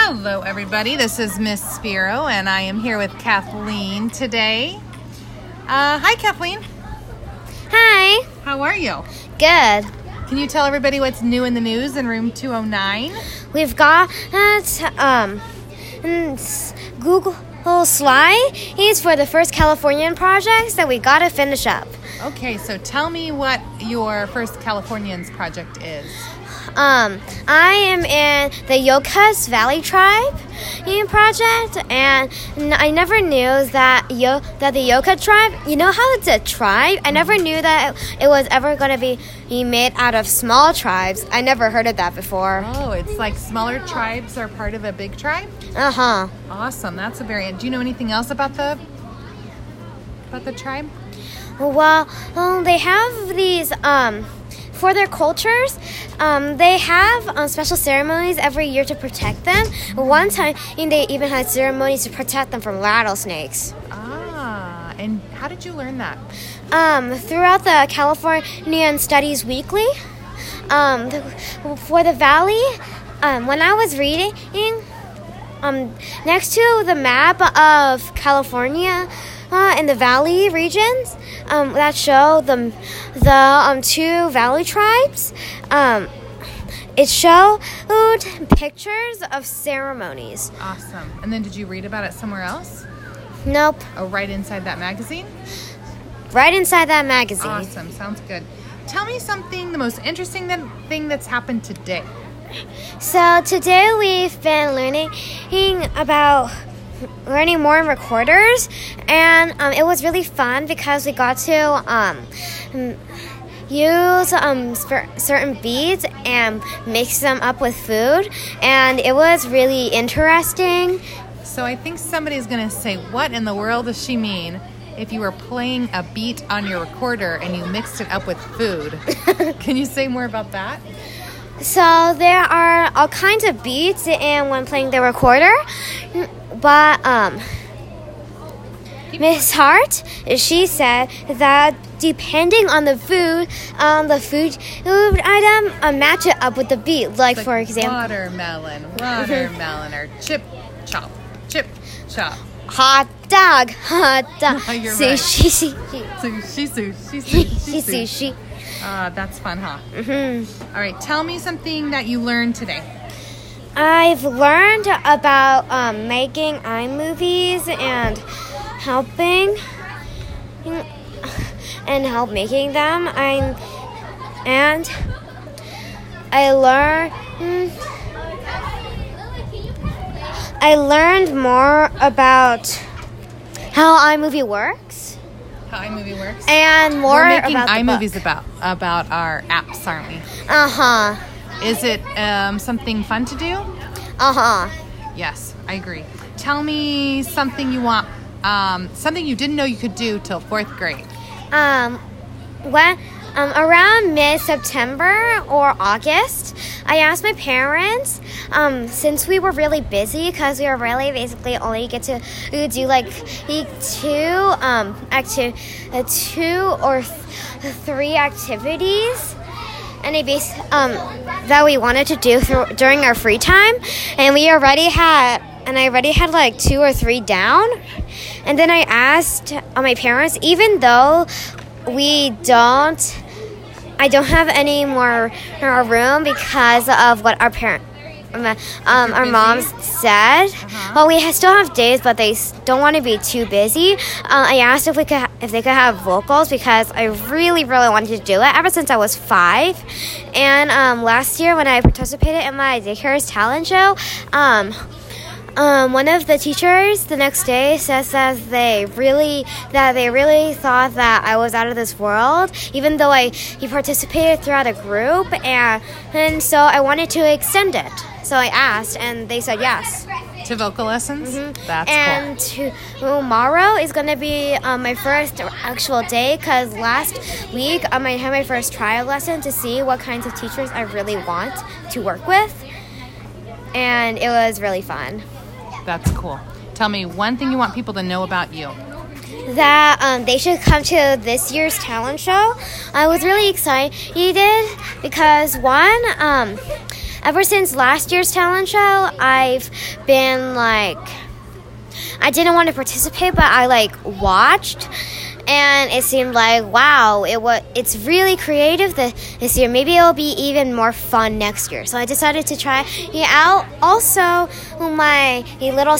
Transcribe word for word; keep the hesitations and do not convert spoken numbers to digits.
Hello, everybody. This is Miss Spiro, and I am here with Kathleen today. Uh, hi, Kathleen. Hi. How are you? Good. Can you tell everybody what's new in the news in room two oh nine? We've got um, Google Slides for the first Californian projects that we got to finish up. Okay, so tell me what your first Californians project is. Um, I am in the Yocas Valley Tribe project, and I never knew that Yo that the Yoka tribe. You know how it's a tribe? I never knew that it was ever going to be, be made out of small tribes. I never heard of that before. Oh, it's like smaller tribes are part of a big tribe? Uh huh. Awesome. That's a very. Do you know anything else about the about the tribe? Well, um, they have these um. For their cultures, um, they have um, special ceremonies every year to protect them. One time, they even had ceremonies to protect them from rattlesnakes. Ah, and how did you learn that? Um, throughout the Californian Studies Weekly, um, the, for the valley, um, when I was reading, um, next to the map of California, Uh, in the valley regions um, that show the the um, two valley tribes, um, it showed pictures of ceremonies. Awesome. And then did you read about it somewhere else? Nope. Oh, right inside that magazine? Right inside that magazine. Awesome. Sounds good. Tell me something, the most interesting that, thing that's happened today. So today we've been learning about learning more recorders, and um, it was really fun because we got to um, use um, certain beads and mix them up with food, and it was really interesting. So I think somebody's going to say, what in the world does she mean if you were playing a beat on your recorder and you mixed it up with food? Can you say more about that? So there are all kinds of beats and when playing the recorder, but um, Miss Hart, she said that depending on the food, um, the food, food item, uh, match it up with the beat. Like, like for example, watermelon, watermelon, or chip chop, chip chop. Hot dog, hot dog. You're sushi, right. Sushi, sushi, sushi, sushi, sushi. Uh, that's fun, huh? Mm-hmm. All right, tell me something that you learned today. I've learned about um, making iMovies and helping and help making them. I and I learned I learned more about how iMovie works. How iMovie works? And more We're making about the iMovies book. about about our apps, aren't we? Uh huh. Is it um, something fun to do? Uh huh. Yes, I agree. Tell me something you want, um, something you didn't know you could do till fourth grade. Um, when um around mid-September or August, I asked my parents, um, since we were really busy, because we were really basically only get to do like two um acti- uh, two or th- three activities. And a base um that we wanted to do through, during our free time, and we already had and I already had like two or three down, and then I asked uh, my parents, even though we don't, I don't have any more in our room because of what our parent, um, um our moms said. Uh-huh. Well, we ha- still have days, but they don't want to be too busy. Uh, I asked if we could, ha- if they could have vocals because I really, really wanted to do it ever since I was five. And um, last year when I participated in my daycare's talent show, um, um, one of the teachers the next day says that they really, that they really thought that I was out of this world, even though I he participated throughout a group, and and so I wanted to extend it. So I asked, and they said yes. To vocal lessons? Mm-hmm. That's and cool. To, tomorrow is going to be um, my first actual day, because last week um, I had my first trial lesson to see what kinds of teachers I really want to work with. And it was really fun. That's cool. Tell me one thing you want people to know about you. That um, they should come to this year's talent show. I was really excited because, one, um, ever since last year's talent show, I've been like, I didn't want to participate, but I like watched, and it seemed like, wow, it was it's really creative this, this year. Maybe it'll be even more fun next year. So I decided to try it out. Also, my little